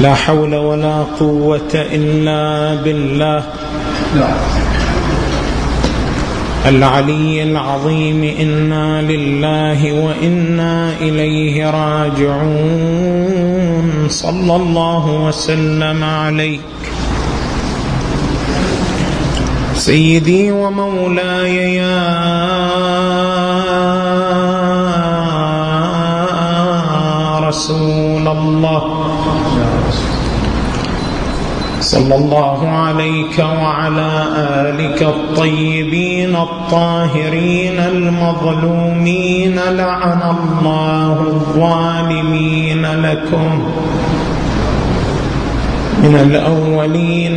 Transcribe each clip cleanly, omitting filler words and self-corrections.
لا حول ولا قوة إلا بالله العلي العظيم. إنا لله وإنا إليه راجعون. صلى الله وسلم عليك سيدي ومولاي يا رسول الله، صلى الله عليك وعلى آلك الطيبين الطاهرين المظلومين. لعن الله الظالمين لكم من الأولين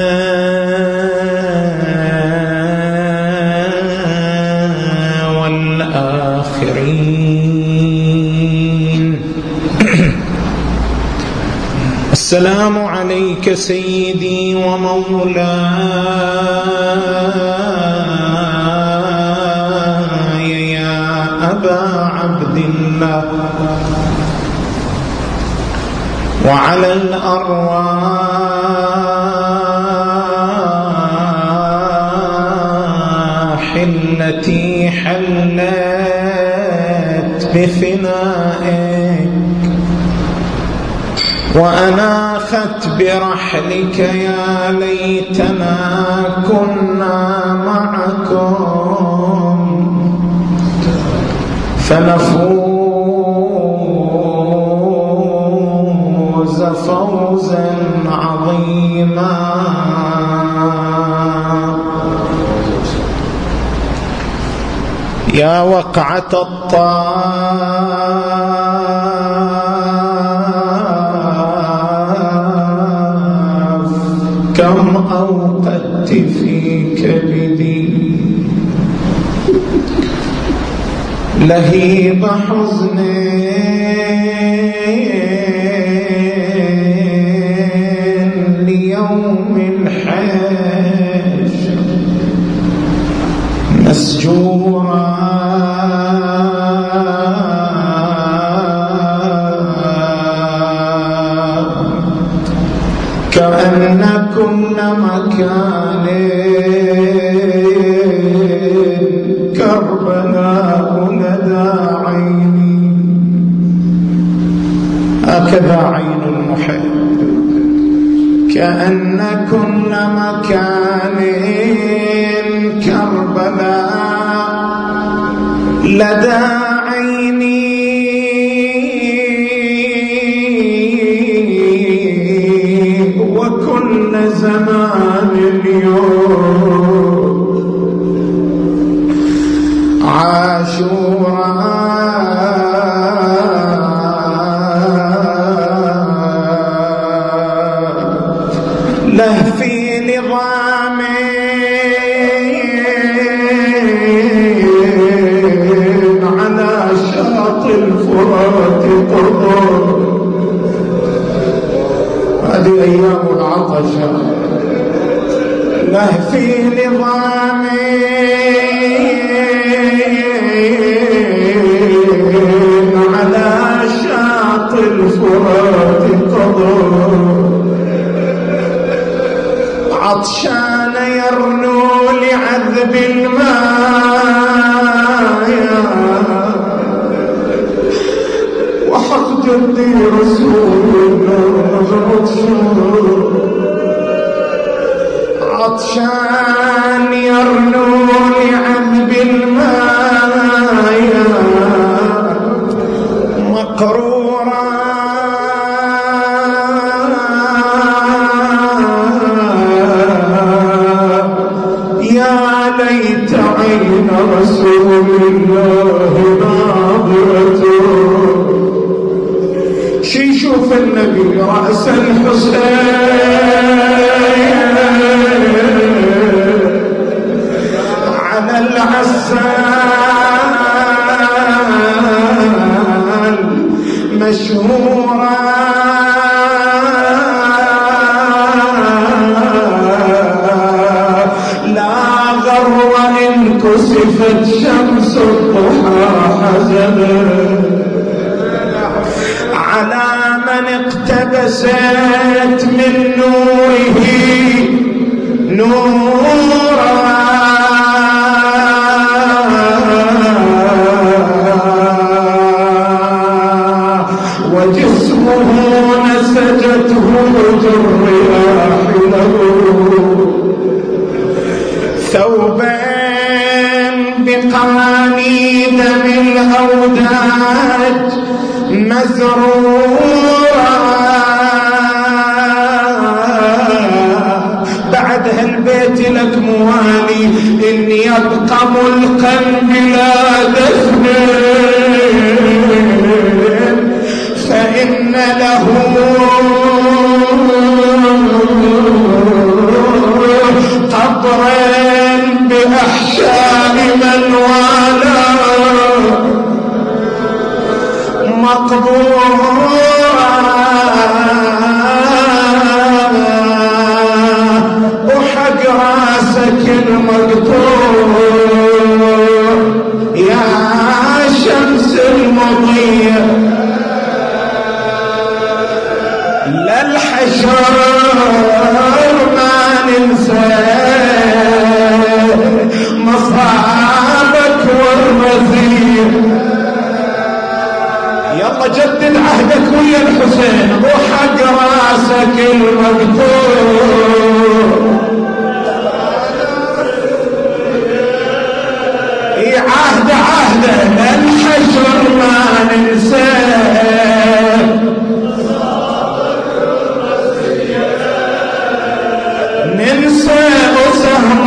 والآخرين. السلام عليك سيدي ومولاي يا أبا عبد الله، وعلى الأرواح التي حلت بفنائك وأناخت برحلك. يا ليتنا كنا معكم فنفوز فوزا عظيما. يا وقعة كم أوقدت في كبدي لهيب حزن ليوم الحشر مسجورا كأن كل مكان كربلاء لدى عيني. هكذا عين المحب، كأن كل مكان كربلاء لدى عيني. وكل زمان اليوم عاشوراء لهفي نظام على شاطئ الفرات قرر. هذه أيام العطشة. لهفي نظام على شاطئ الفرات قضر. عطشان يرنو لعذب الماء وحق جدي رسول الله. عطشان يرنو لعذب الماء مقرورا يا ليت عين رسول الله ناظرته. شي يشوف النبي رأس الحسين على العسال مشهورا. لا غر إن كسفت شمس الضحى حزنا على من اقتبس التمست من نوره نورا وجسمه نسجته الرياح له ثوبان بقرانيد من الأوداج مزرورا. بعد هالبيت لك موالي إن يبقى ملقا بلا دفن فإن له قبرا بأحشاء من والاه مقبورا. وحق راسك المقطوع يا شمس المضيء للحشر ما ننسى مصابك والرزيق. يلا جدد عهدك ويا الحسين وحق راسك المقطوع عهده للحشر ما ننساه ننسى وسهم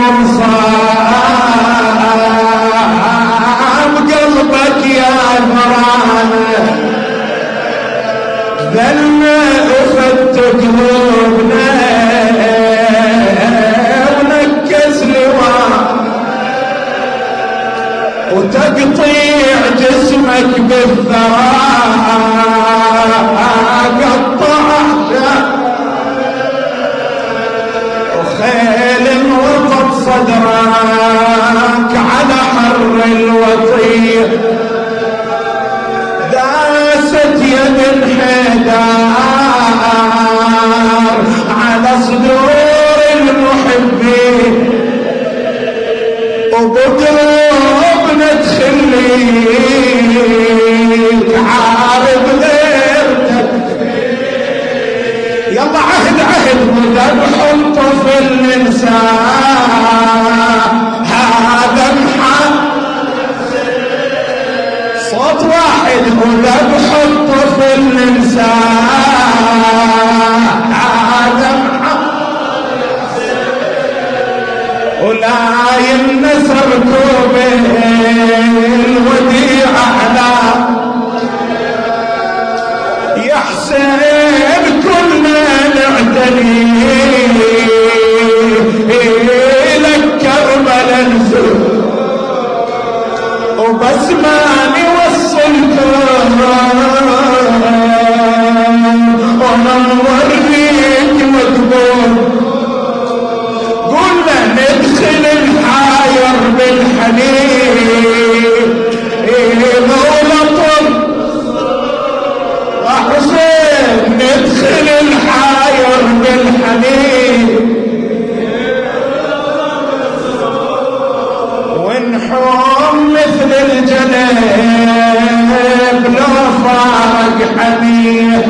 مصاب قلبك يا فرانه ذلنا أخذت قلوبنا ونكس لواء وتقطيع جسمك بالثراء قطعته وخيل وطت صدرك على حر الوطير داست يد الحيدار على صدور المحبين وبقلوبنا تخليك عارف غيرتك. يلا عهد وذبح الطفل الانسان هذا محل صوت واحد وذبح الطفل الانسان هذا محل ولا ينسر كوبه الوديع على يا حسين كلنا نعتني لك كربلاء نزور وبس ما نوصلكم وننور فيك مقبول قلنا ندخل الحاير بالحنين مولطم وحسين ندخل الحاير بالحنين ونحوم مثل الجنب لو فارق حميه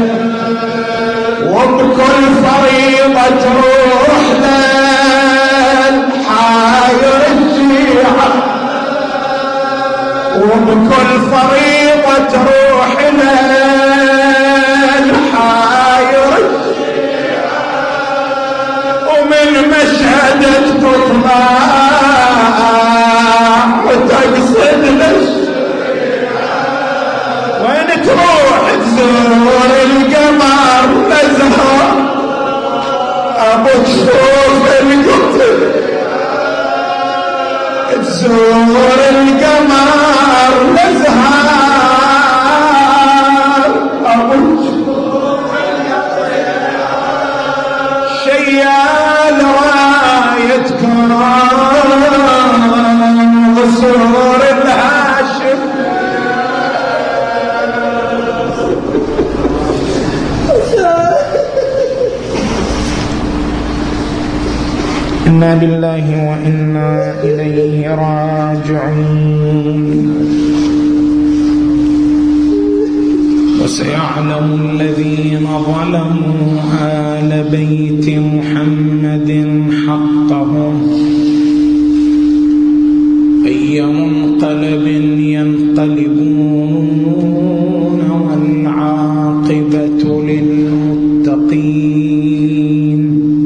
وبكل فريضة تروح للحاير الشيعة وبكل فريضة تروح للحاير الشيعة ومن مشهدك تطلع وتقصد للشيعة وين تروح تزور القمر لزهر ابو تشوف القطر تزور القمر لزهر ابو تشوف شيال رايتكم وصور الهاشم إنا لله وإنا إليه راجعون. وسيعلم الذين ظلموا آل بيت محمد حقهم أي منقلب ينقلبون والعاقبة للمتقين.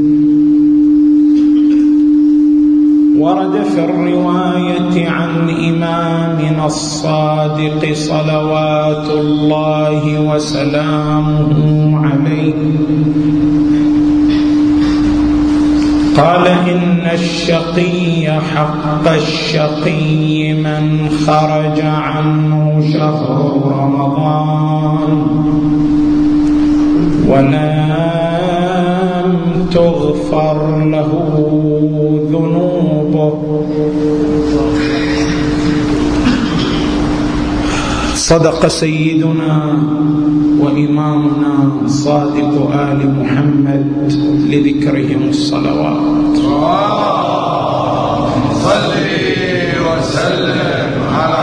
ورد في الرواية عن إمامنا الصادق صلوات الله وسلامه عليه قال: إن الشقي حق الشقي من خرج عنه شهر رمضان ولم تغفر له ذنوبه. صدق سيدنا وإمامنا صادق آل محمد لذكرهم الصلوات. اللهم صل وسلم على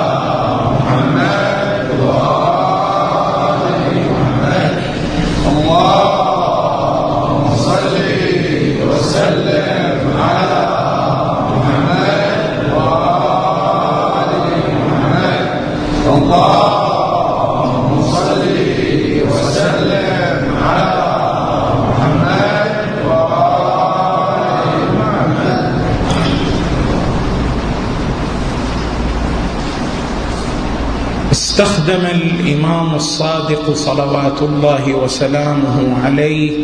محمد وآل محمد. اللهم صل وسلم على محمد وآل محمد. اللهم صل وسلم على محمد وآل محمد. استخدم الإمام الصادق صلوات الله وسلامه عليه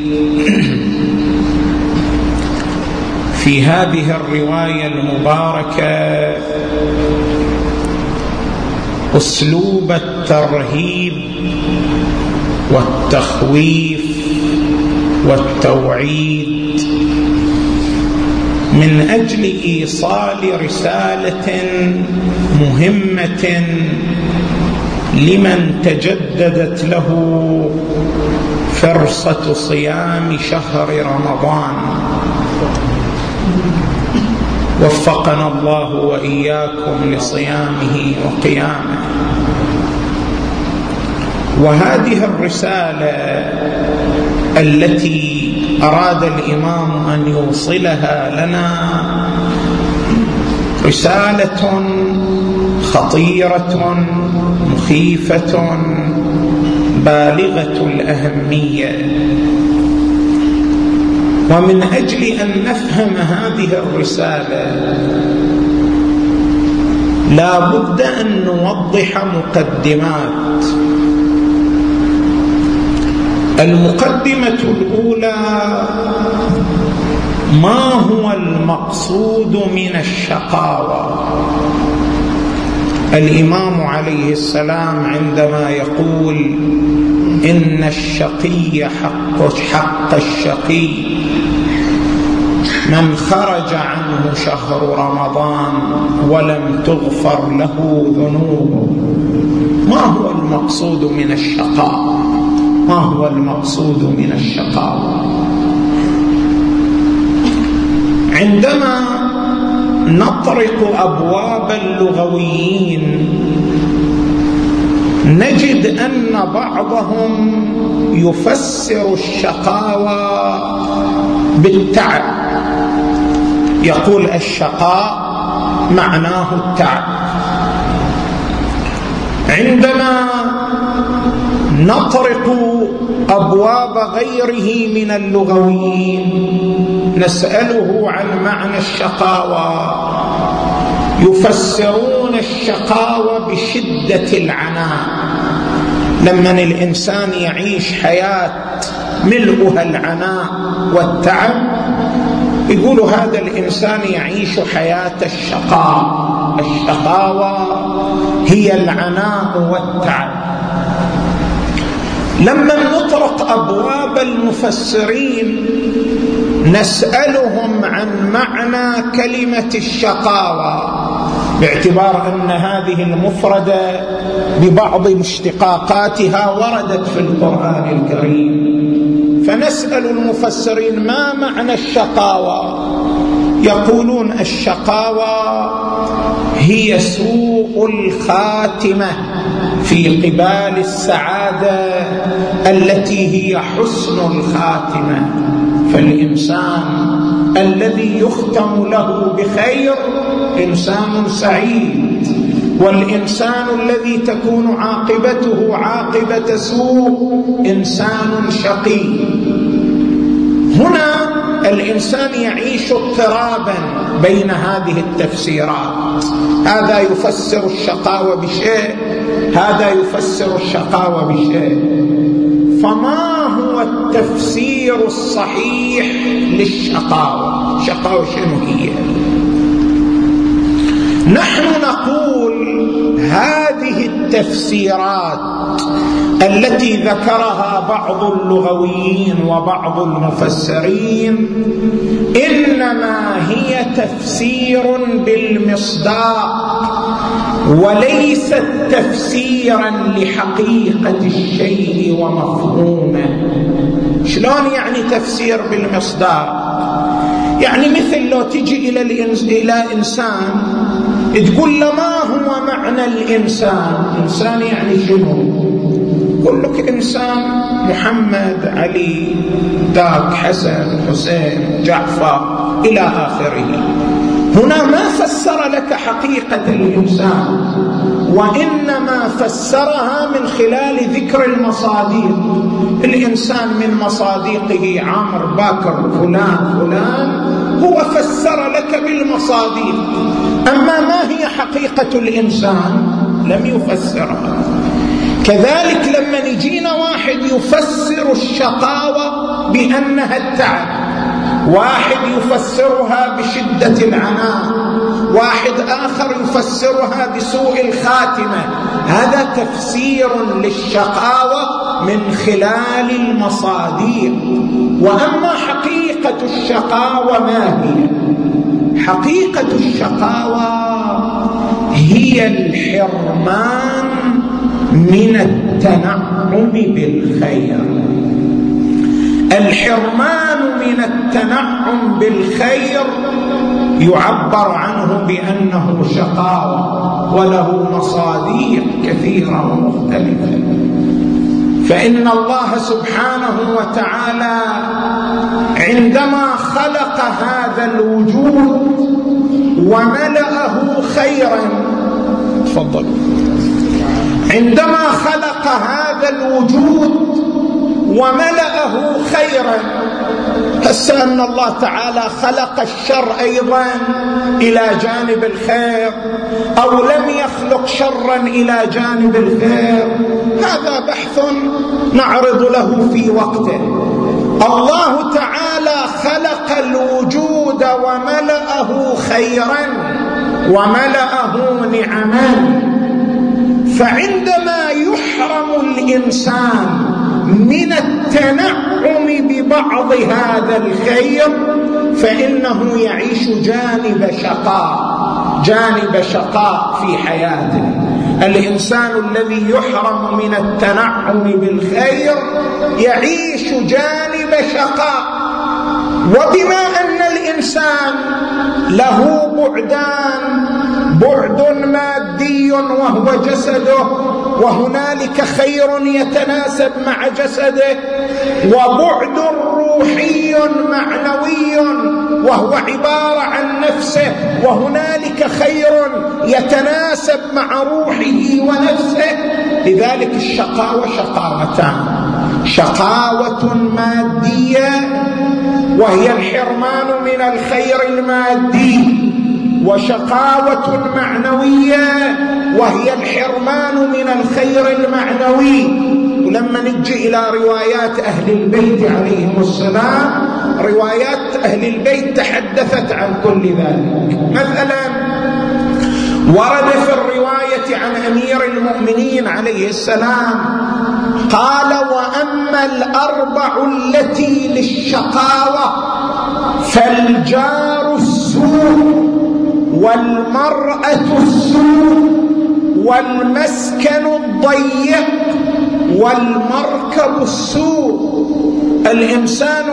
في هذه الرواية المباركة أسلوب الترهيب والتخويف والتوعيد من أجل إيصال رسالة مهمة لمن تجددت له فرصة صيام شهر رمضان. وفقنا الله وإياكم لصيامه وقيامه. وهذه الرسالة التي أراد الإمام أن يوصلها لنا رسالة خطيرة مخيفة بالغة الأهمية. ومن أجل أن نفهم هذه الرسالة لا بد أن نوضح مقدمات. المقدمة الأولى: ما هو المقصود من الشقاوة؟ الإمام عليه السلام عندما يقول إن الشقي حق الشقي من خرج عنه شهر رمضان ولم تغفر له ذنوبه، ما هو المقصود من الشقاء؟ ما هو المقصود من الشقاء؟ عندما نطرق أبواب اللغويين نجد أن بعضهم يفسر الشقاوة بالتعب، يقول الشقاء معناه التعب. عندما نطرق أبواب غيره من اللغويين نسأله عن معنى الشقاوة، يفسرون الشقاوة بشدة العناء. لما الإنسان يعيش حياة ملؤها العناء والتعب يقولوا هذا الإنسان يعيش حياة الشقاء. الشقاوة هي العناء والتعب. لما نطرق أبواب المفسرين نسألهم عن معنى كلمة الشقاوة، باعتبار أن هذه المفردة ببعض مشتقاقاتها وردت في القرآن الكريم، فنسأل المفسرين ما معنى الشقاوة؟ يقولون الشقاوة هي سوء الخاتمة في قبال السعادة التي هي حسن الخاتمة. فالإنسان الذي يختم له بخير إنسان سعيد، والإنسان الذي تكون عاقبته عاقبة سوء إنسان شقي. هنا الإنسان يعيش اضطرابا بين هذه التفسيرات، هذا يفسر الشقاوة بشيء، هذا يفسر الشقاوة بشيء. فما هو التفسير الصحيح للشقاوة؟ شقاوة شنو هي؟ نحن نقول هذه التفسيرات التي ذكرها بعض اللغويين وبعض المفسرين إنما هي تفسير بالمصداق وليست تفسيرا لحقيقة الشيء ومفهومه. شلون يعني تفسير بالمصداق؟ يعني مثل لو تجي إلى إنسان تقول له ما هو معنى الإنسان؟ إنسان يعني شنو؟ يقول لك إنسان محمد، علي، داك، حسن، حسين، جعفر إلى آخره. هنا ما فسر لك حقيقة الإنسان، وإنما فسرها من خلال ذكر المصاديق. الإنسان من مصاديقه عمرو، باكر، فلان فلان، هو فسر لك بالمصاديق. أما ما هي حقيقة الإنسان لم يفسرها. كذلك لما نجينا واحد يفسر الشقاوة بأنها التعب، واحد يفسرها بشدة العناء، واحد آخر يفسرها بسوء الخاتمة، هذا تفسير للشقاوة من خلال المصاديق. وأما حقيقة الشقاوة ما هي؟ حقيقة الشقاوة هي الحرمان من التنعم بالخير. الحرمان من التنعم بالخير يعبر عنه بأنه شقاوة، وله مصاديق كثيرة ومختلفة. فإن الله سبحانه وتعالى عندما خلق هذا الوجود وملأه خيرا، تفضل، عندما خلق هذا الوجود وملأه خيرا، هسه أن الله تعالى خلق الشر أيضا إلى جانب الخير أو لم يخلق شرا إلى جانب الخير، هذا بحث نعرض له في وقته. الله تعالى خلق الوجود وملأه خيرا وملأه نعما، فعندما يحرم الإنسان من التنعم ببعض هذا الخير فإنه يعيش جانب شقاء في حياته. الإنسان الذي يحرم من التنعم بالخير يعيش جانب شقاء. وبما أن الإنسان له بعدان، بعد مادي وهو جسده، وهنالك خير يتناسب مع جسده، وبعد روحي معنوي وهو عبارة عن نفسه، وهنالك خير يتناسب مع روحه ونفسه. لذلك الشقاوة شقاوتان: شقاوة مادية وهي الحرمان من الخير المادي، وشقاوة معنوية وهي الحرمان من الخير المعنوي. ولما نجي إلى روايات أهل البيت عليهم السلام، روايات أهل البيت تحدثت عن كل ذلك. مثلا ورد في الرواية عن أمير المؤمنين عليه السلام قال: وأما الأربع التي للشقاوة فالجار السوء، والمرأة السوء، والمسكن الضيق، والمركب السوء. الإنسان عندما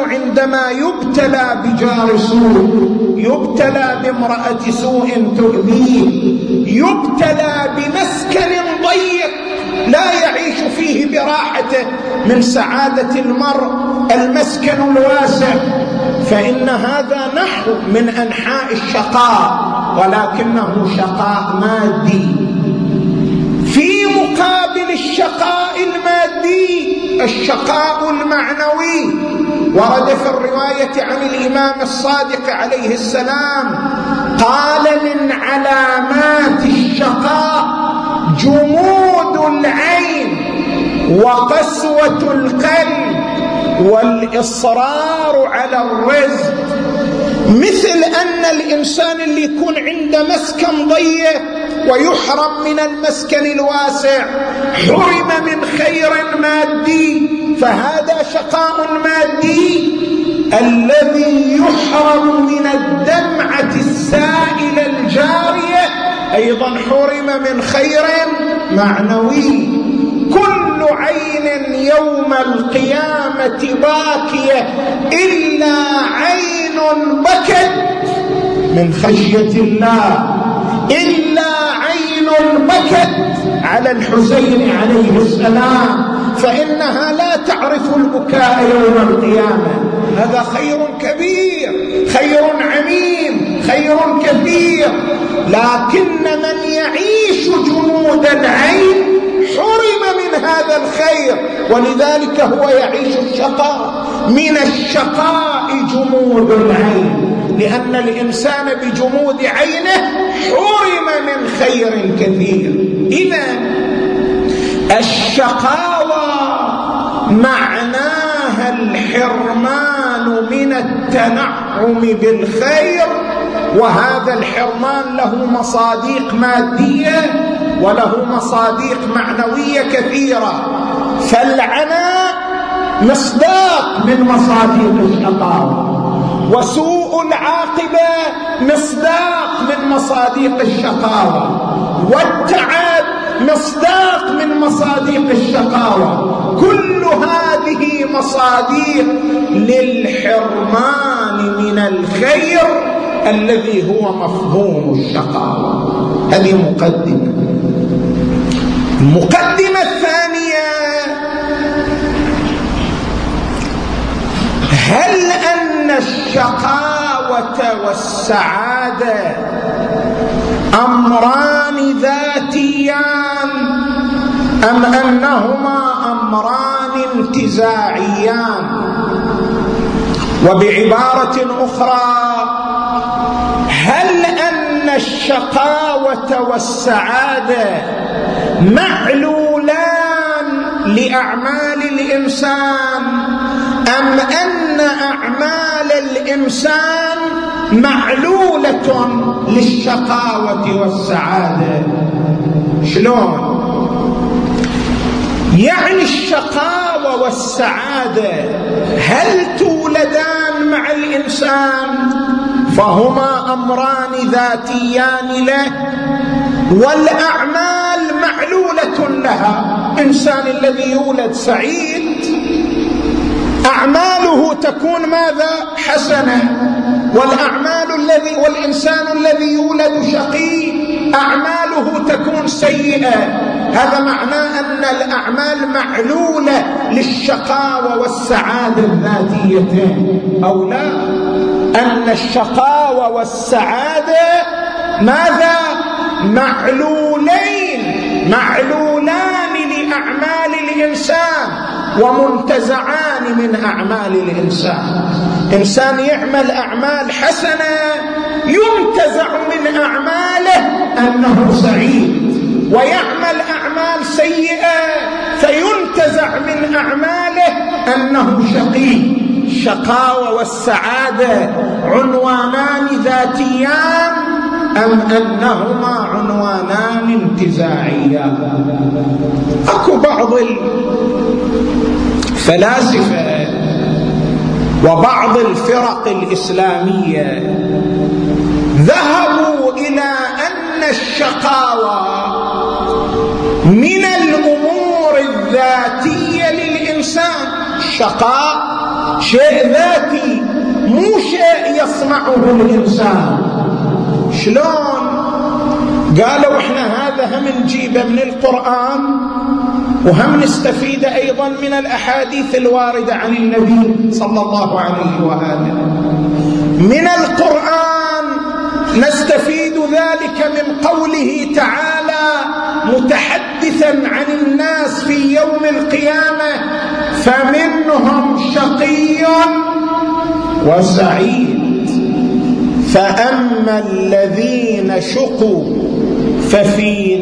عندما يبتلى بجار سوء، يبتلى بامرأة سوء تؤذيه، يبتلى بمسكن ضيق لا يعيش فيه براحته، من سعادة المرء المسكن الواسع، فإن هذا نحو من أنحاء الشقاء، ولكنه شقاء مادي. في مقابل الشقاء المادي الشقاء المعنوي. ورد في الرواية عن الإمام الصادق عليه السلام قال: من علامات الشقاء جمود العين وقسوة القلب والإصرار على الرزق. مثل أن الإنسان اللي يكون عنده مسكن ضيق ويحرم من المسكن الواسع، حرم من خير مادي، فهذا شقاء مادي. الذي يحرم من الدمعة السائلة الجارية أيضا حرم من خير معنوي. كل عين يوم القيامة باكية إلا عين بكت من خشية الله، إلا عين بكت على الحسين عليه السلام، فإنها لا تعرف البكاء يوم القيامة. هذا خير كبير، خير عميم، خير كثير. لكن من يعيش جمود العين حرم من هذا الخير، ولذلك هو يعيش الشقاء. من الشقاء جمود العين، لأن الإنسان بجمود عينه حرم من خير كثير. إذن الشقاوة معناها الحرمان من التنعم بالخير، وهذا الحرمان له مصادق مادية وله مصادق معنوية كثيرة. فالعناء مصداق من مصادق الشقاوة، وسوء العاقبة مصداق من مصادق الشقاوة، والتعب مصداق من مصادق الشقاوة. كل هذه مصادق للحرمان من الخير الذي هو مفهوم الشقاوة. هذه مقدمة. المقدمة الثانية: هل أن الشقاوة والسعادة أمران ذاتيان أم أنهما أمران انتزاعيان؟ وبعبارة أخرى: هل أن الشقاوة والسعادة معلولان لأعمال الإنسان أم أن أعمال الإنسان معلولة للشقاوة والسعادة؟ شلون؟ يعني الشقاوة والسعادة هل تولدان مع الإنسان فهما أمران ذاتيان له، والأعمال معلولة لها؟ إنسان الذي يولد سعيد أعماله تكون ماذا؟ حسنة. والإنسان الذي يولد شقي أعماله تكون سيئة. هذا معناه أن الأعمال معلولة للشقاوة والسعادة الذاتيتين، أو لا؟ أن الشقاوة والسعادة ماذا؟ معلولان لأعمال الإنسان ومنتزعان من أعمال الإنسان. إنسان يعمل أعمال حسنة ينتزع من أعماله أنه سعيد، ويعمل أعمال سيئة فينتزع من أعماله أنه شقي. الشقاوة والسعادة عنوانان ذاتيان أم أنهما عنوانان انتزاعيان؟ أكو بعض الفلاسفة وبعض الفرق الإسلامية ذهبوا إلى أن الشقاوة من الأمور الذاتية للإنسان. الشقاء شيء ذاتي، يسمعه الإنسان. شلون؟ قالوا احنا هذا هم نجيبه من القرآن وهم نستفيد أيضا من الأحاديث الواردة عن النبي صلى الله عليه وآله. من القرآن نستفيد ذلك من قوله تعالى متحدثا عن الناس في يوم القيامة: فمنهم شقي وسعيد فأما الذين شقوا ففي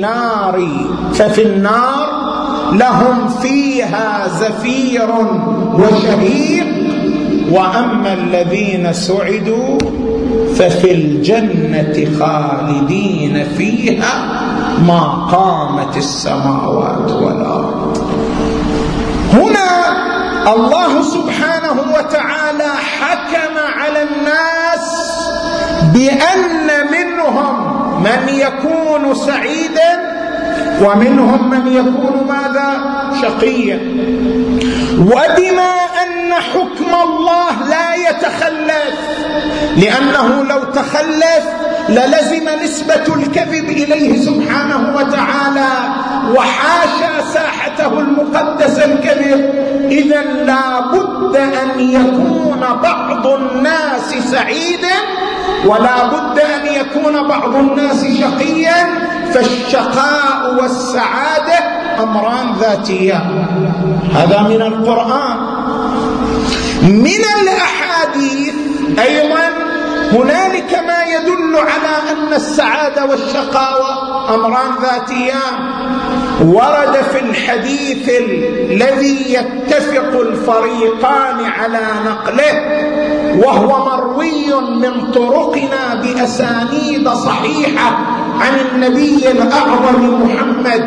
النار لهم فيها زفير وشهيق وأما الذين سعدوا ففي الجنة خالدين فيها ما قامت السماوات والأرض. هنا الله سبحانه وتعالى حكم على الناس بأن منهم من يكون سعيدا ومنهم من يكون ماذا؟ شقيا. وبما أن حكم الله لا يتخلف، لأنه لو تخلف للزم نسبة الكذب إليه سبحانه وتعالى، وحاشا ساحته المقدسة الكذب، إذن لا بد أن يكون بعض الناس سعيدا ولا بد أن يكون بعض الناس شقيا. فالشقاء والسعادة أمران ذاتيان. هذا من القرآن. من الأحاديث أيضا هنالك ما يدل على أن السعادة والشقاوة أمران ذاتيان. ورد في الحديث الذي يتفق الفريقان على نقله وهو مروي من طرقنا بأسانيد صحيحة عن النبي الأعظم محمد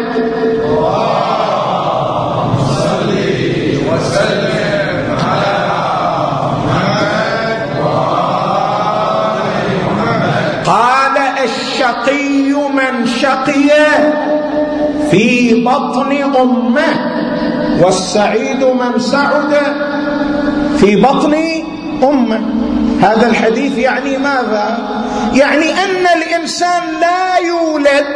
صل وسلم على محمد. قال: الشقي من شقي في بطن أمه والسعيد من سعد في بطن أمه. هذا الحديث يعني ماذا؟ يعني أن الإنسان لا يولد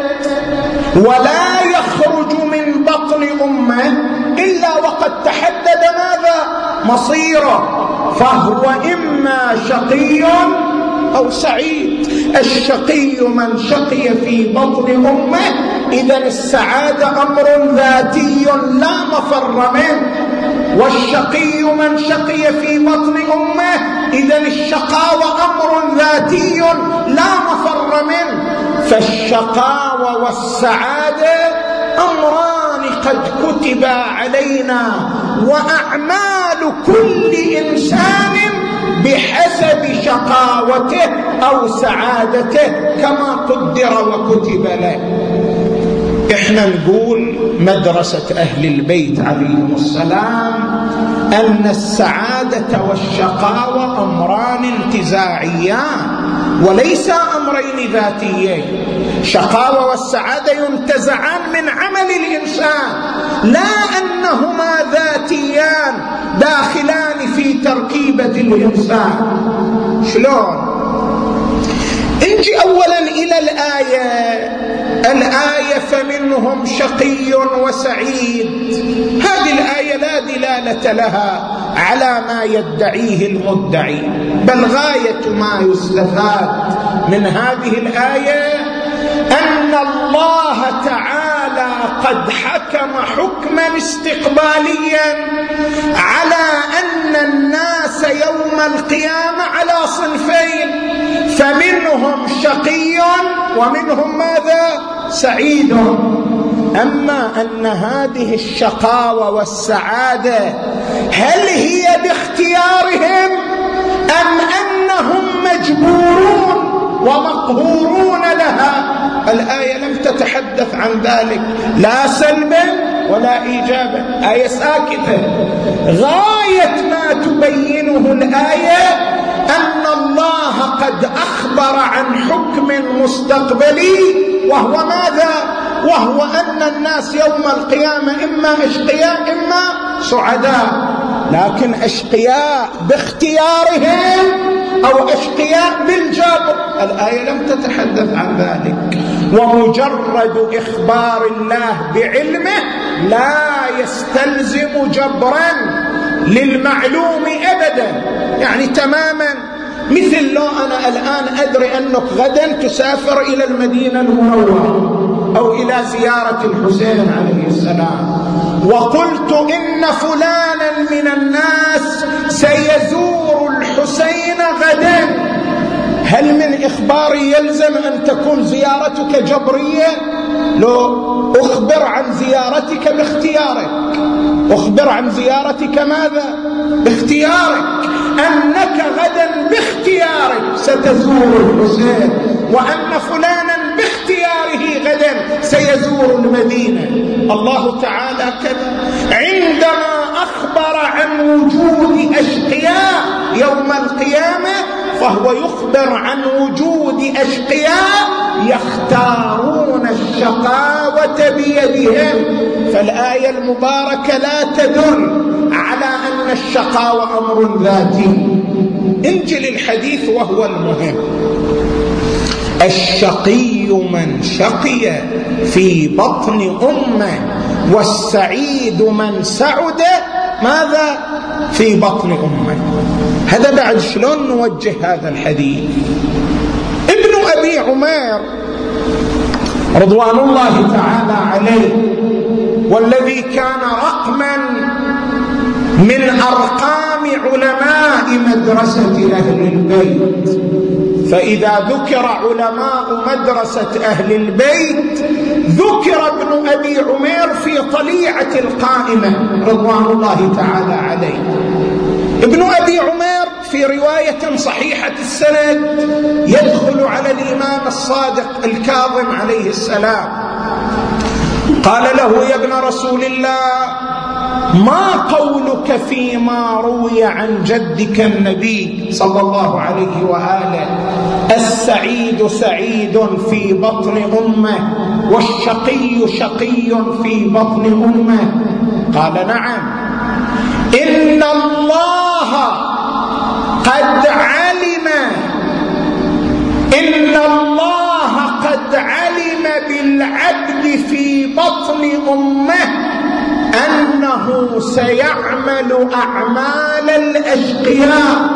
ولا يخرج من بطن أمه إلا وقد تحدد ماذا؟ مصيره، فهو إما شقي أو سعيد. الشقي من شقي في بطن أمه، إذن السعادة أمر ذاتي لا مفر منه، والشقي من شقي في بطن أمه، إذن الشقاوة أمر ذاتي لا مفر منه. فالشقاوة والسعادة أمران قد كتبا علينا، وأعمال كل إنسان بحسب شقاوته أو سعادته كما قدر وكتب له. احنا نقول مدرسة أهل البيت عليهم السلام أن السعادة والشقاوة أمران انتزاعيان وليس أمرين ذاتيين. شقاوة والسعادة ينتزعان من عمل الإنسان، لا أنهما ذاتيان داخلان في تركيبة الإنسان. شلون؟ انجي أولا إلى الآية فمنهم شقي وسعيد. هذه الآية لا دلالة لها على ما يدعيه المدعي، بل غاية ما يستفاد من هذه الآية أن الله تعالى قد حكم حكما استقباليا على أن الناس يوم القيامة على صنفين: فمنهم شقي ومنهم ماذا؟ سعيد. أما أن هذه الشقاوة والسعادة هل هي باختيارهم أم أنهم مجبورون ومقهورون لها؟ الآية لم تتحدث عن ذلك لا سلبا ولا إيجابا، آية ساكتة. غاية ما تبينه الآية أن الله قد أخبر عن حكم مستقبلي، وهو ماذا؟ وهو أن الناس يوم القيامة إما أشقياء إما سعداء، لكن أشقياء باختيارهم أو أشقياء بالجبر. الآية لم تتحدث عن ذلك. ومجرد إخبار الله بعلمه لا يستلزم جبرا للمعلوم أبدا. يعني تماما مثل لو أنا الآن أدري أنك غدا تسافر إلى المدينة المنورة أو إلى زيارة الحسين عليه السلام، وقلت إن فلانا من الناس سيزور الحسين غدا، هل من إخباري يلزم أن تكون زيارتك جبرية؟ لو أخبر عن زيارتك باختيارك، أخبر عن زيارتك ماذا؟ باختيارك، أنك غدا باختيارك ستزور الحسين، وأن فلانا باختياره غدا سيزور المدينة. الله تعالى كذا عندما أخبر عن وجود أشقياء يوم القيامة فهو يخبر عن وجود أشقياء يختارون الشقاوة بيدهم. فالآية المباركة لا تدل على أن الشقاوة أمر ذاتي. انجل الحديث وهو المهم. الشقي من شقي في بطن أمه، والسعيد من سعد ماذا؟ في بطن أمه. هذا بعد شلون نوجه هذا الحديث؟ ابن أبي عمير رضوان الله تعالى عليه، والذي كان رقما من أرقام علماء مدرسة أهل البيت، فإذا ذكر علماء مدرسة أهل البيت ذكر ابن أبي عمير في طليعة القائمة رضوان الله تعالى عليه. ابن أبي عمير في رواية صحيحة السند يدخل على الإمام الصادق الكاظم عليه السلام، قال له: يا ابن رسول الله، ما قولك فيما روي عن جدك النبي صلى الله عليه وآله؟ السعيد سعيد في بطن أمه، والشقي شقي في بطن أمه. قال: نعم، إن الله قد علم، إن الله قد علم بالعبد في بطن أمه أنه سيعمل أعمال الأشقياء،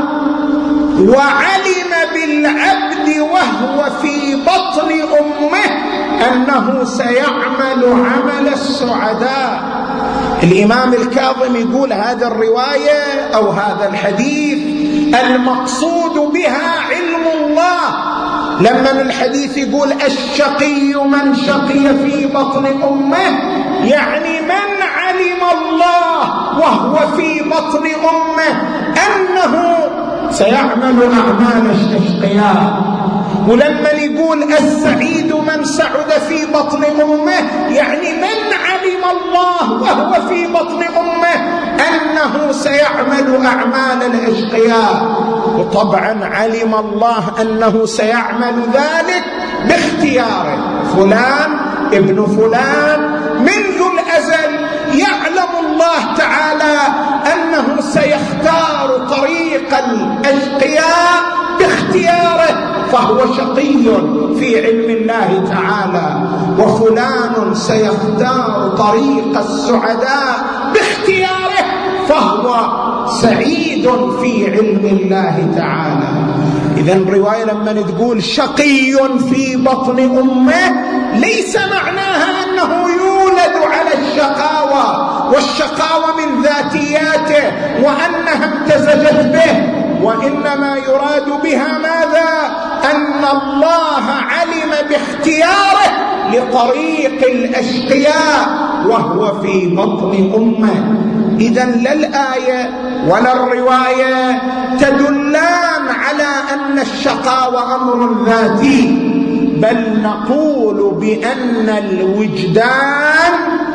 وعلم بالعبد وهو في بطن أمه أنه سيعمل عمل السعداء. الإمام الكاظم يقول هذا الرواية أو هذا الحديث المقصود بها علم الله. لما الحديث يقول الشقي من شقي في بطن أمه، يعني من علم الله وهو في بطن أمه أنه سيعمل أعمال الأشقياء. ولما يقول السعيد من سعد في بطن أمه، يعني من علم الله وهو في بطن أمه أنه سيعمل أعمال الأشقياء. وطبعا علم الله أنه سيعمل ذلك باختياره. فلان ابن فلان منذ الأزل يعلم الله تعالى أنه سيختار طريق الأشقياء باختياره، فهو شقي في علم الله تعالى. وفلان سيختار طريق السعداء باختياره، فهو سعيد في علم الله تعالى. إذن الرواية لما تقول شقي في بطن أمه ليس معناها أنه يولد على الشقاوة والشقاوة من ذاتياته وأنها امتزجت به، وإنما يراد بها ماذا؟ أن الله علم باختياره لطريق الأشقياء وهو في بطن أمه. إذن لا الآية ولا الرواية تدلان على أن الشقاوة أمر ذاتي، بل نقول بأن الوجدان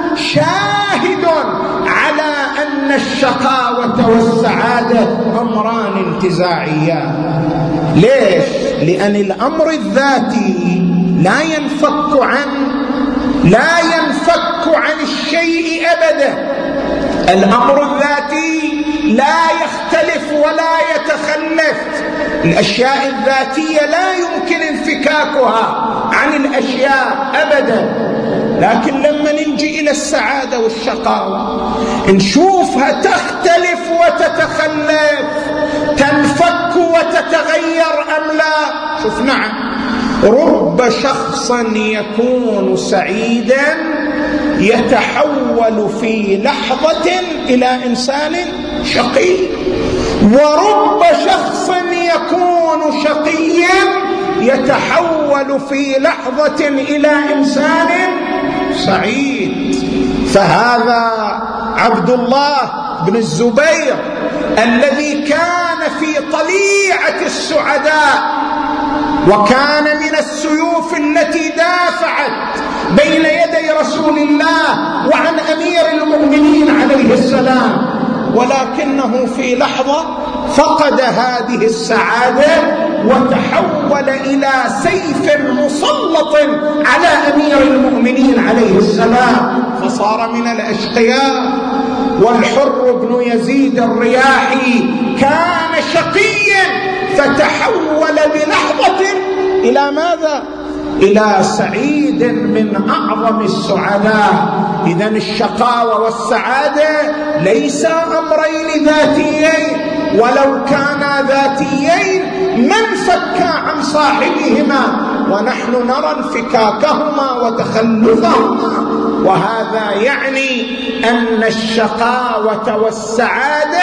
شاهد على أن الشقاوة والسعادة أمران انتزاعيان. ليش؟ لأن الأمر الذاتي لا ينفك عن الشيء أبدا. الأمر الذاتي لا يختلف ولا يتخلف، الأشياء الذاتية لا يمكن انفكاكها عن الأشياء أبدا، لكن لما نجي إلى السعادة والشقاوة نشوفها تختلف وتتخلف، تنفك وتتغير أم لا. شوف، نعم، رب شخص يكون سعيدا يتحول في لحظة إلى إنسان شقي، ورب شخص يكون شقيا يتحول في لحظة إلى إنسان سعيد. فهذا عبد الله بن الزبير الذي كان في طليعة السعداء، وكان من السيوف التي دافعت بين يدي رسول الله وعن أمير المؤمنين عليه السلام، ولكنه في لحظة فقد هذه السعادة وتحول إلى سيف مسلط على أمير المؤمنين عليه السلام، فصار من الأشقياء. والحر بن يزيد الرياحي كان شقيا فتحول بلحظة إلى ماذا؟ إلى سعيد من أعظم السعداء. إذن الشقاوة والسعادة ليس أمرين ذاتيين، ولو كانا ذاتيين ما انفكا عن صاحبهما، ونحن نرى انفكاكهما وتخلفهما. وهذا يعني أن الشقاوة والسعادة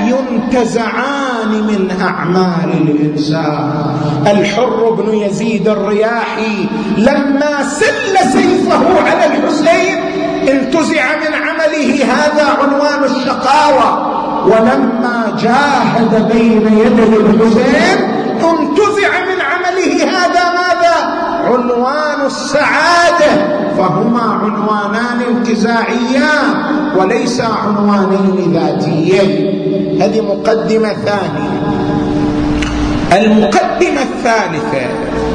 ينتزعان من أعمال الإنسان. الحر بن يزيد الرياحي لما سل سيفه على الحسين انتزع من عمله، هذا عنوان الشقاوة. ولما جاهد بين يدي الحسين انتزع من عمله، هذا ماذا؟ عنوان السعادة. فهما عنوانان انتزاعيان وليس عنوانين ذاتيين. هذه مقدمة ثانية. المقدمة الثالثة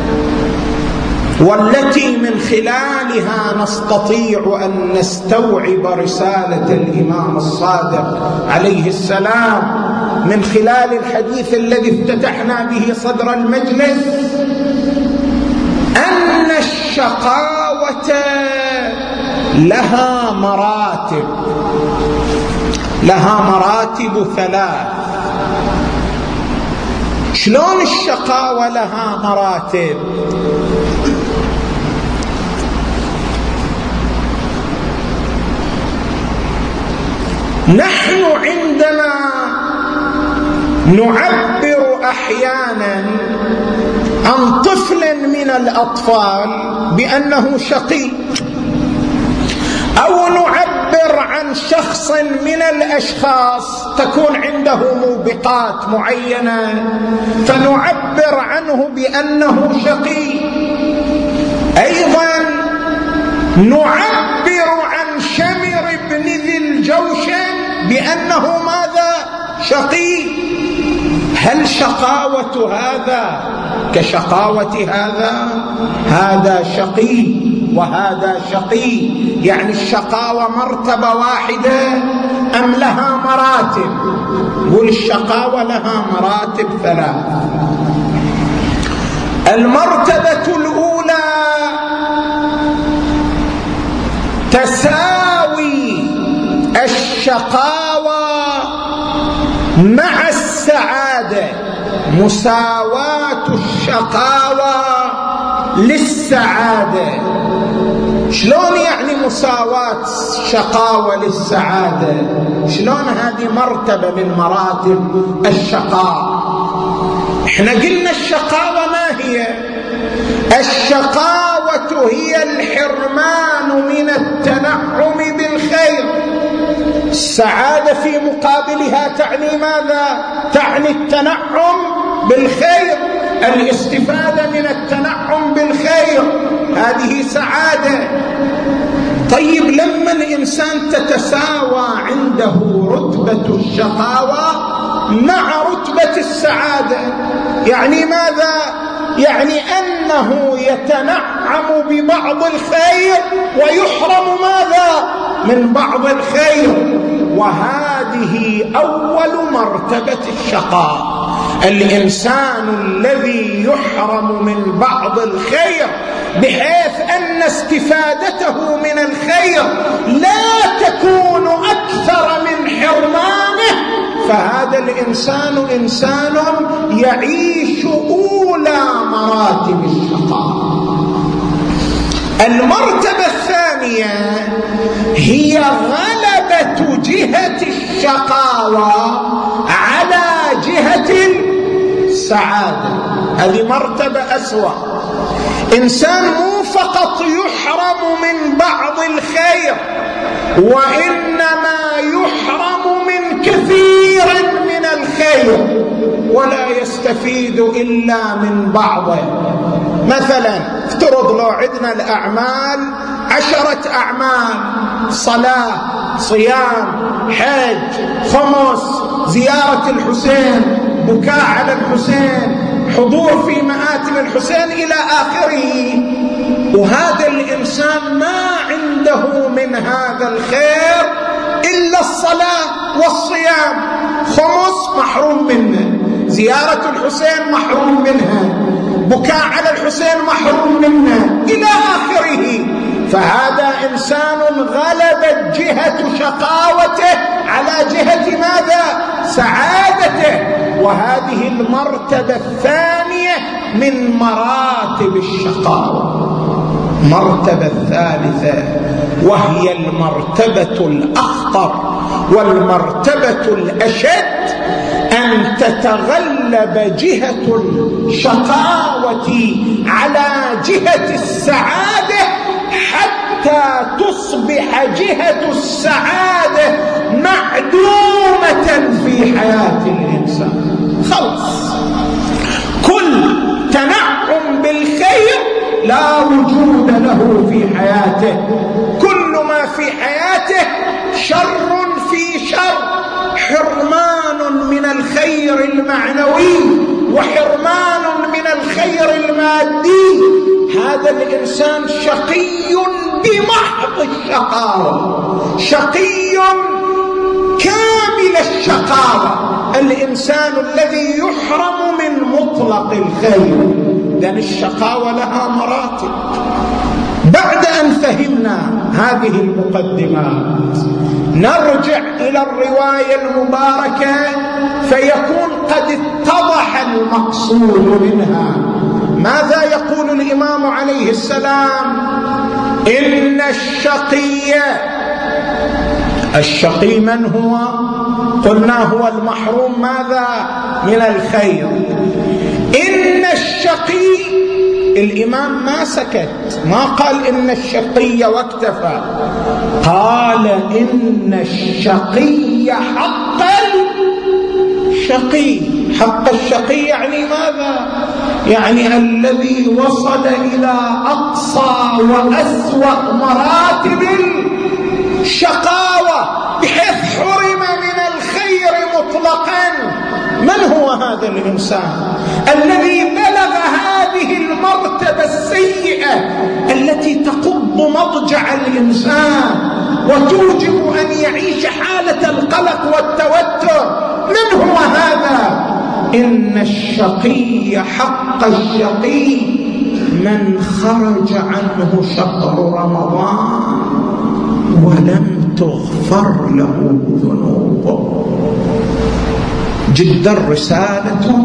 والتي من خلالها نستطيع أن نستوعب رسالة الإمام الصادق عليه السلام من خلال الحديث الذي افتتحنا به صدر المجلس، أن الشقاوة لها مراتب، لها مراتب ثلاث. شلون الشقاوة لها مراتب؟ نحن عندما نعبر أحيانا عن طفل من الأطفال بأنه شقي، أو نعبر عن شخص من الأشخاص تكون عنده موبقات معينة فنعبر عنه بأنه شقي، أيضا نعبر عن شمر بن ذي الجوشن بأنه ماذا؟ شقي. هل شقاوة هذا كشقاوة هذا؟ هذا شقي وهذا شقي، يعني الشقاوة مرتبة واحدة أم لها مراتب؟ قول الشقاوة لها مراتب ثلاث. المرتبة الأولى تساوي الشقاوة مع السعادة، مساواة الشقاوة للسعادة. شلون يعني مساواة الشقاوة للسعادة؟ شلون هذه مرتبة من مراتب الشقاء؟ احنا قلنا الشقاوة ما هي؟ الشقاوة هي الحرمان من التنعم بالخير. السعادة في مقابلها تعني ماذا؟ تعني التنعم بالخير، الاستفادة من التنعم بالخير، هذه سعادة. طيب لما الإنسان تتساوى عنده رتبة الشقاوة مع رتبة السعادة، يعني ماذا؟ يعني أنه يتنعم ببعض الخير ويحرم ماذا؟ من بعض الخير. وهذه أول مرتبة الشقاء. الإنسان الذي يحرم من بعض الخير بحيث أن استفادته من الخير لا تكون أكثر من حرمانه، فهذا الإنسان إنسان يعيش أولى مراتب الشقاء. المرتبة الثانية هي غلبة جهة الشقاوة على جهة السعادة. هذه مرتبة أسوأ. إنسان مو فقط يحرم من بعض الخير، وإنما يحرم من كثير من الخير ولا يستفيد إلا من بعضه. مثلا افترض لو عندنا الأعمال 10 أعمال: صلاة، صيام، حج، خمس، زيارة الحسين، بكاء على الحسين، حضور في مآتم الحسين إلى آخره. وهذا الإنسان ما عنده من هذا الخير إلا الصلاة والصيام. خمس محروم منه، زيارة الحسين محروم منها، بكاء على الحسين محروم منه إلى آخره. فهذا إنسان غلبت جهة شقاوته على جهة ماذا؟ سعادته. وهذه المرتبة الثانية من مراتب الشقاوة. المرتبة الثالثة وهي المرتبة الأخطر والمرتبة الأشد، أن تتغلب جهة الشقاوة على جهة السعادة حتى تصبح جهة السعادة معدومة في حياة الإنسان. خلص، كل تنعم بالخير لا وجود له في حياته، كل ما في حياته شر في شر، حرمان من الخير المعنوي وحرمان من الخير المادي. هذا الإنسان شقي بمحض الشقاوة، شقي كامل الشقاوة، الإنسان الذي يحرم من مطلق الخير. لأن الشقاوة لها مراتب. بعد أن فهمنا هذه المقدمات نرجع إلى الرواية المباركة فيكون قد اتضح المقصود منها. ماذا يقول الإمام عليه السلام؟ إن الشقي من هو؟ قلنا هو المحروم ماذا؟ من الخير. إن الشقي، الإمام ما سكت، ما قال إن الشقي واكتفى، قال إن الشقي حق الشقي. حق الشقي يعني ماذا؟ يعني الذي وصل إلى أقصى وأسوأ مراتب الشقاوة بحيث حرم من الخير مطلقا. من هو هذا الإنسان الذي بلغ هذه المرتبة السيئة التي تقض مضجع الإنسان وتوجب أن يعيش حالة القلق والتوتر؟ من هو هذا؟ إن الشقي حق الشقي من خرج عنه شهر رمضان ولم تغفر له ذنوبه. جدا رسالة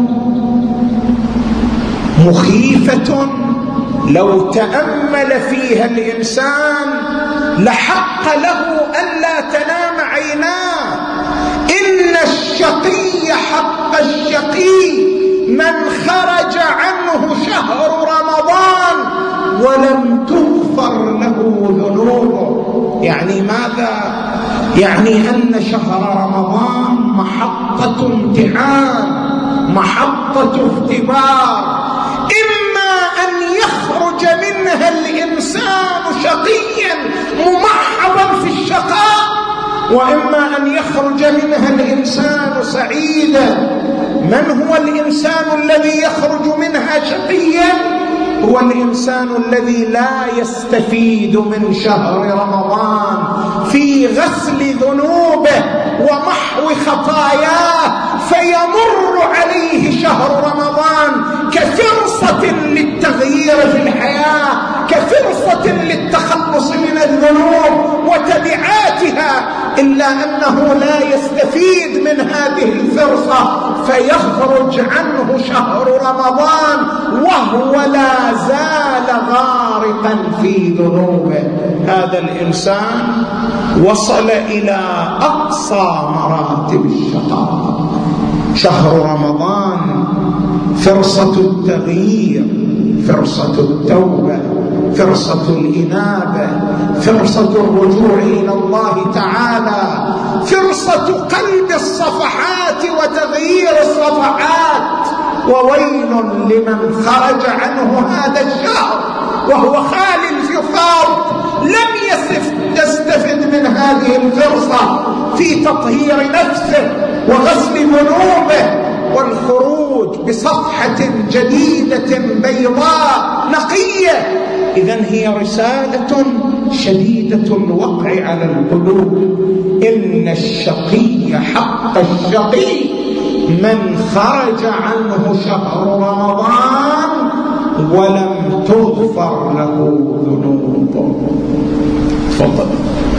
مخيفة لو تأمل فيها الإنسان لحق له ألا تنام عيناه. إن الشقي حق الشقي من خرج عنه شهر رمضان ولم تغفر له ذنوبه. يعني ماذا؟ يعني أن شهر رمضان محطة امتحان، محطة اختبار، إما أن يخرج منها الإنسان شقيا ممحضا في الشقاء، وإما أن يخرج منها الإنسان سعيدا. من هو الإنسان الذي يخرج منها شقيا؟ هو الإنسان الذي لا يستفيد من شهر رمضان في غسل ذنوبه ومحو خطاياه، فيمر عليه شهر رمضان كفرصة للتغيير في الحياة، كفرصة للتخلص من الذنوب وتبعاتها، إلا أنه لا يستفيد من هذه الفرصة فيخرج عنه شهر رمضان وهو لا زال غارقا في ذنوبه. هذا الإنسان وصل إلى أقصى مراتب الشقاء. شهر رمضان فرصة التغيير، فرصة التوبة، فرصة الإنابة، فرصة الرجوع إلى الله تعالى، فرصة قلب الصفحات وتغيير الصفحات. وويل لمن خرج عنه هذا الشهر وهو خال في فرض، لم يستفد من هذه الفرصة في تطهير نفسه وغسل ذنوبه والخروج بصفحة جديدة بيضاء نقية. إذن هي رسالة شديدة الوقع على القلوب. إن الشقي حق الشقي من خرج عنه شهر رمضان ولم تغفر له ذنوبه. تفضل.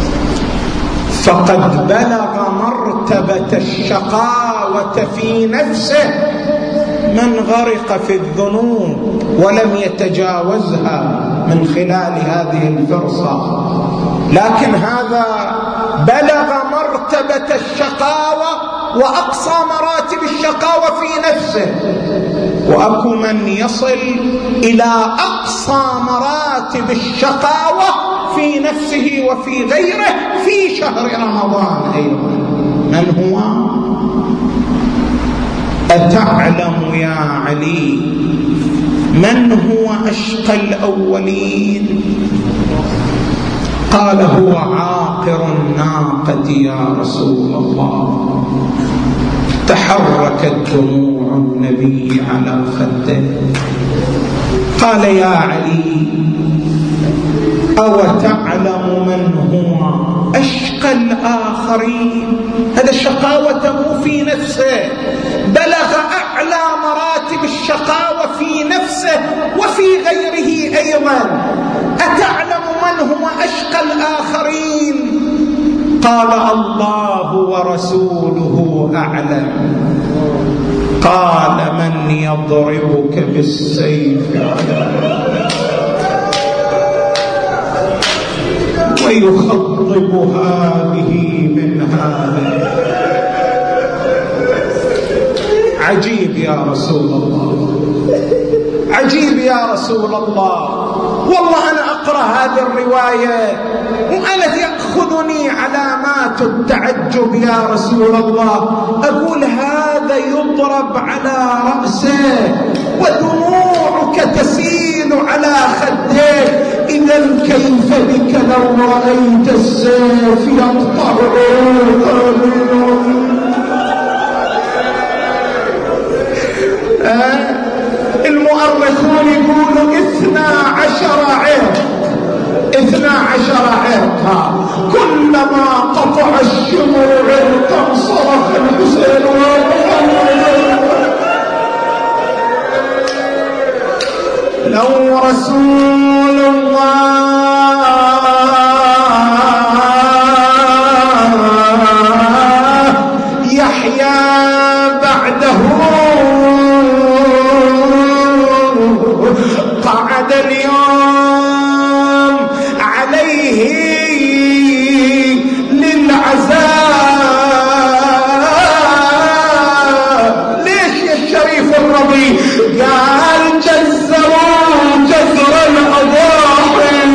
فقد بلغ مرتبة الشقاوة في نفسه من غرق في الذنوب ولم يتجاوزها من خلال هذه الفرصة. لكن هذا بلغ مرتبة الشقاوة وأقصى مراتب الشقاوة في نفسه، وأكو من يصل إلى أقصى مراتب الشقاوة في نفسه وفي غيره في شهر رمضان أيضا. من هو؟ أتعلم يا علي من هو أشقى الأولين؟ قال هو عاقر الناقة يا رسول الله. تحركت دموع النبي على خده. قال يا علي أو تعلم من هو أشقى الآخرين؟ هذا شقاوته في نفسه، بلغ أعلى مراتب الشقاوة في نفسه وفي غيره أيضا. أتعلم من هو أشقى الآخرين؟ قال الله ورسوله أعلم. قال من يضربك بالسيف ويخضب هذه من هذا. عجيب يا رسول الله، عجيب يا رسول الله. والله أنا أقرأ هذه الرواية وأنا يأخذني علامات التعجب يا رسول الله. أقول هذا يضرب على رأسه ودموعك تسيل على خديه، إذا كيف بك لو رأيت السيف يقطع المؤرخون يقولوا 12 عرق، 12 عرقا، كلما قطع الشمر عرقا صرخ الحسين لو رسول الله يحيى بعده قعد اليوم عليه للعزاء. ليش يا الشريف الرضي؟ قال جزروا جزر الأضاحي،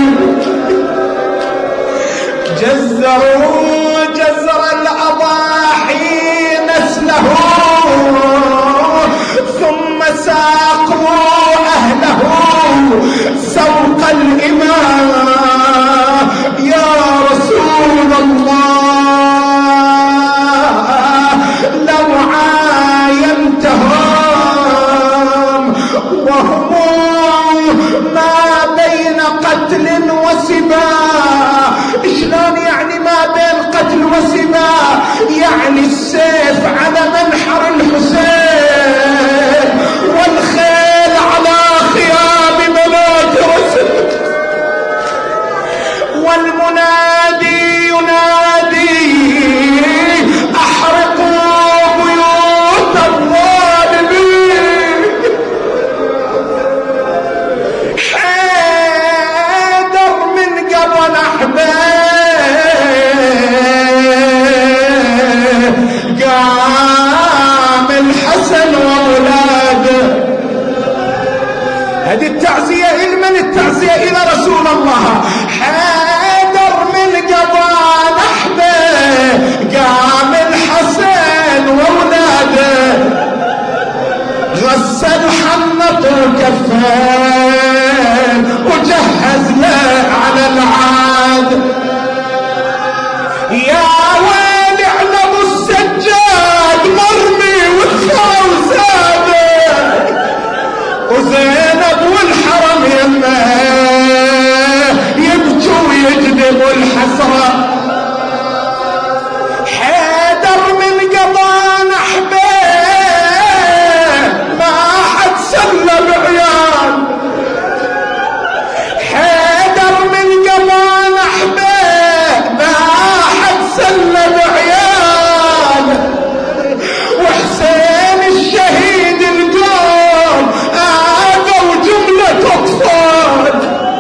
جزروا جزر الأضاحي نسله، ثم ساقوا أهله سوق الإمام. يا رسول الله لو عاينتهم وهم ما بين قتل وسباع. شلون يعني ما بين قتل وسباع؟ يعني السيف على منحر الحسين هذه التعزية لمن؟ التعزية إلى رسول الله. حيدر من قضى نحبه قام الحسن وولاده غسل حنط كفين وجهز له على العاد. يا ويلي على ابو السجاد مرمي والثرى وزاده وزينب والحرم يمه يبكوا ويجذبوا الحسرة. حيدر من قضى نحبه ما حد سلم عيال. حيدر من قضى نحبه ما حد سلم عيال. وحسين الشهيد القوم آذوا جملة أطفال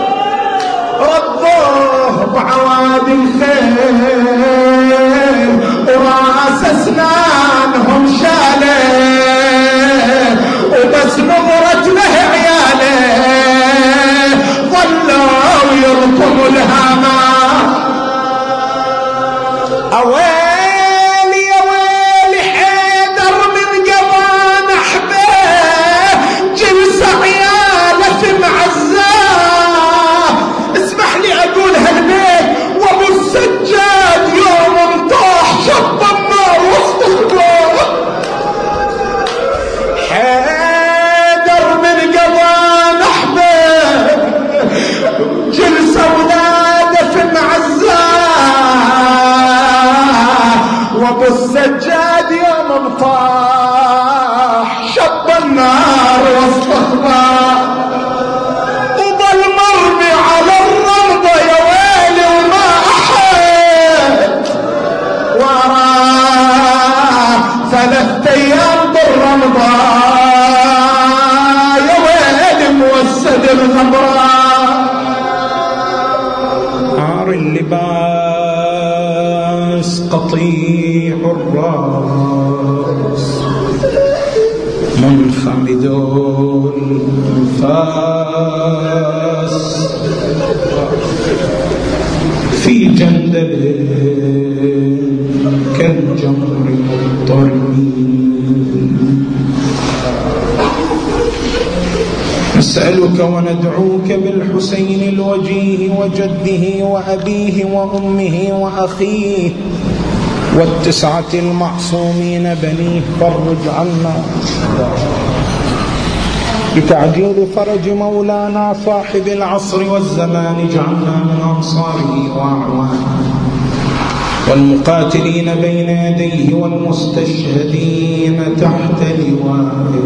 رضوه بعواد الخيل وراس اسنانهم شاله وبس نظرت له عياله ظلوا يركضوا الهما. اويلي يا ويلي حيدر من قضى نحبه جلس عياله في معزاه. اسمح لي اقول هالبيت وابو السجاد يوم طاح شط النار وسط الباب. حيدر من قضى نحبه جلس اولاده في معزاه وابو السجاد يوم طاح شط النار وسط الباب. وظل مرمي على الرمضة يا ويلي وما أحد وراه 3 أيام بالرمضة يا ويلي موسد الغبراء. عار اللباس قطيع الراس منخمد الفاس في جندل كالجمر مضطرمين. نسألك وندعوك بالحسين الوجيه وجده وأبيه وأمه وأخيه وال9 المعصومين بنيه فرج عنا بتعجيل فرج مولانا صاحب العصر والزمان. اجعلنا من أنصاره وأعوانه والمقاتلين بين يديه والمستشهدين تحت لوائه.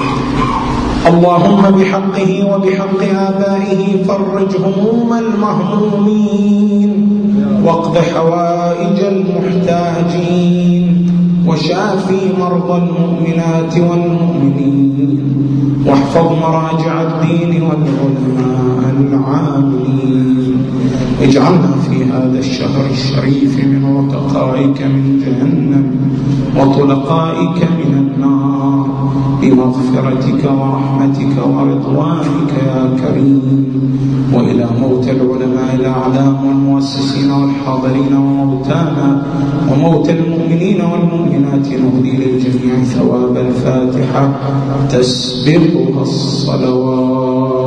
اللهم بحقه وبحق آبائه فرج هموم المهمومين واقض حوائج المحتاجين وشافي مرضى المؤمنات والمؤمنين واحفظ مراجع الدين والعلماء العاملين. اجعلنا في هذا الشهر الشريف من رتقائك من جهنم وطلقائك من النار بمغفرتك ورحمتك ورضوانك يا كريم. وإلى موت العلماء الأعلام والمؤسسين والحاضرين وموتانا وموت المؤمنين والمؤمنات نهدي للجميع ثواب الفاتحة تسبقها الصلوات.